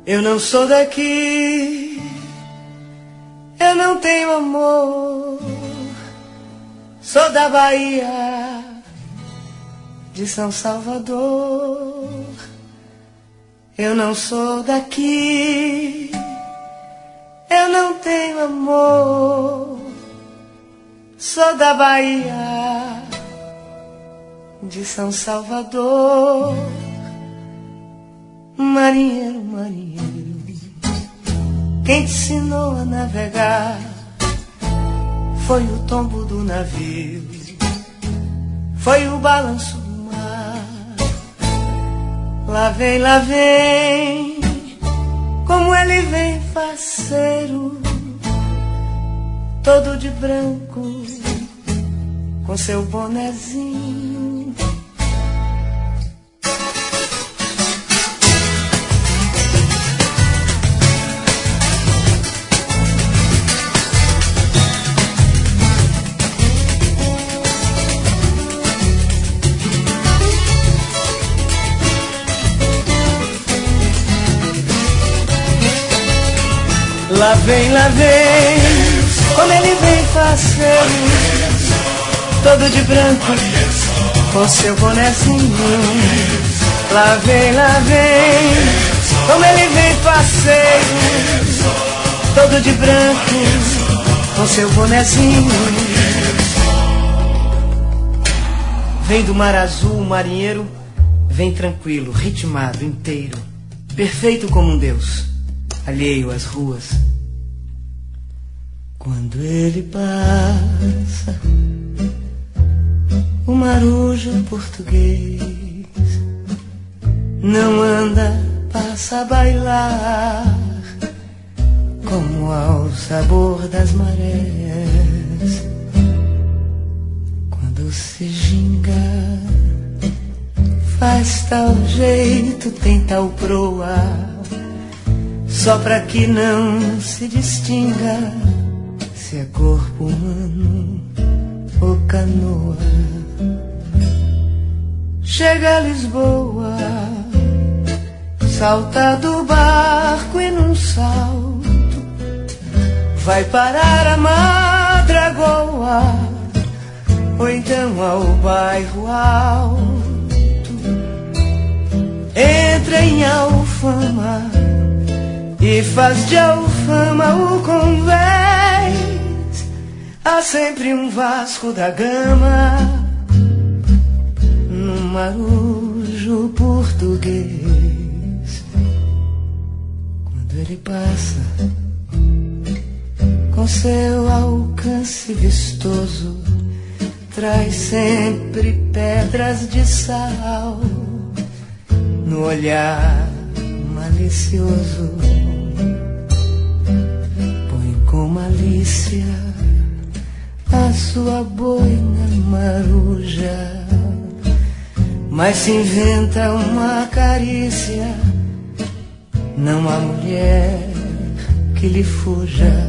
Eu não sou daqui, eu não tenho amor. Sou da Bahia, de São Salvador. Eu não sou daqui, eu não tenho amor. Sou da Bahia, de São Salvador. Marinheiro, marinheiro, quem te ensinou a navegar foi o tombo do navio, foi o balanço do mar. Lá vem, como ele vem faceiro, todo de branco, com seu bonezinho. Lá vem, como ele vem faceiro, todo de branco, com seu bonezinho. Lá vem, como ele vem faceiro, todo de branco, com seu bonezinho. Vem do mar azul, o marinheiro vem tranquilo, ritmado, inteiro, perfeito como um deus, alheio às ruas. Quando ele passa, o marujo português não anda, passa a bailar, como ao sabor das marés. Quando se ginga, faz tal jeito, tem tal proa, só pra que não se distinga se é corpo humano ou canoa. Chega a Lisboa, salta do barco e num salto vai parar a Madragoa, ou então ao bairro alto. Entra em Alfama e faz de Alfama o convés. Há sempre um Vasco da Gama no marujo português. Quando ele passa com seu alcance vistoso, traz sempre pedras de sal no olhar malicioso. Põe com malícia a sua boina maruja, mas se inventa uma carícia, não há mulher que lhe fuja.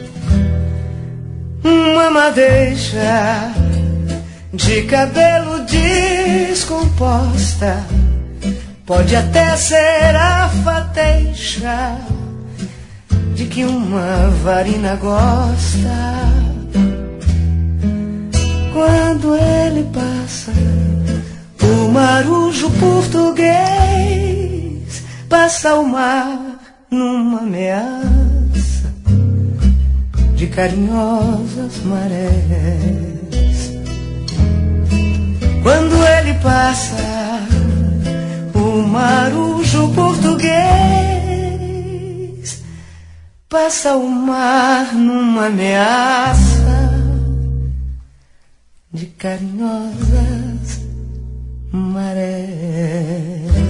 Uma madeixa de cabelo descomposta pode até ser a fateixa de que uma varina gosta. Quando ele passa, o marujo português passa o mar numa ameaça de carinhosas marés. Quando ele passa, o marujo português passa o mar numa ameaça de carinhosas marés.